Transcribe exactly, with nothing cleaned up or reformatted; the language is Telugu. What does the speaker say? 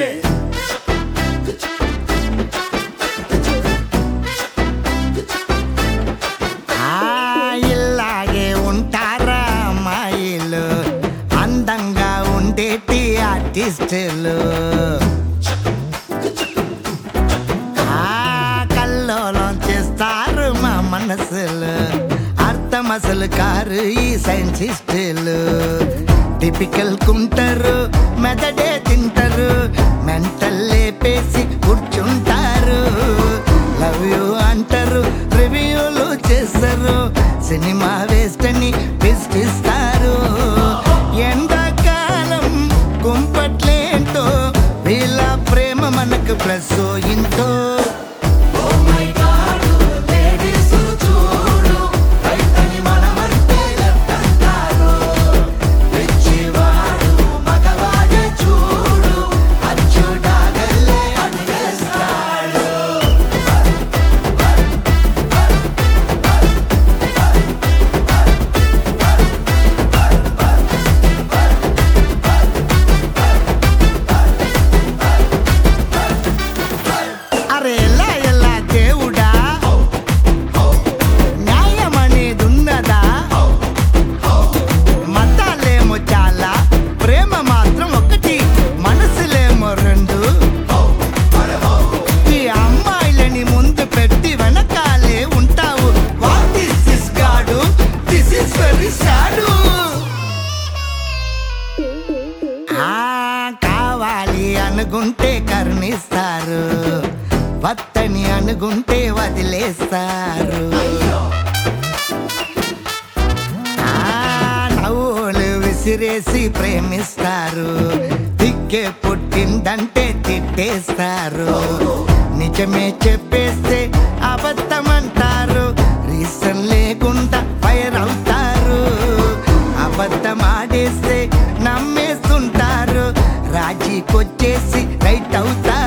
ఇలాగే ఉంటారా అమ్మాయిలు, అందంగా ఉండేటి ఆర్టిస్టులు. కల్లోలం చేస్తారు మా మనసులు, అర్థం అసలు కారు ఈ సైంటిస్టులు. టిపికల్ కుంటారు, మెదడే తింటారు, మెంటల్ లేపేసి కూర్చుంటారు. లవ్ యూ అంటారు, రివ్యూలు చేస్తారు, సినిమా వేస్ట్ అని పిస్టిస్తారు. ఎండాకాలం కుంపట్లేంటో, వీళ్ళ ప్రేమ మనకు ప్లస్ ఇంటో. కావాలి అనుకుంటే కరుణిస్తారు, వత్తని అనుకుంటే వదిలేస్తారు. నవ్వులు విసిరేసి ప్రేమిస్తారు, దిక్కే పుట్టిందంటే తిట్టేస్తారు. నిజమే చెప్పేస్తే అబద్ధమంటారు, రీజన్ లేకుండా ఫైర్ అవుతారు. అబద్ధం ఆడేస్తే నమ్మేస్తుంటారు, రాజీకొచ్చేసి రైట్ అవుతారు.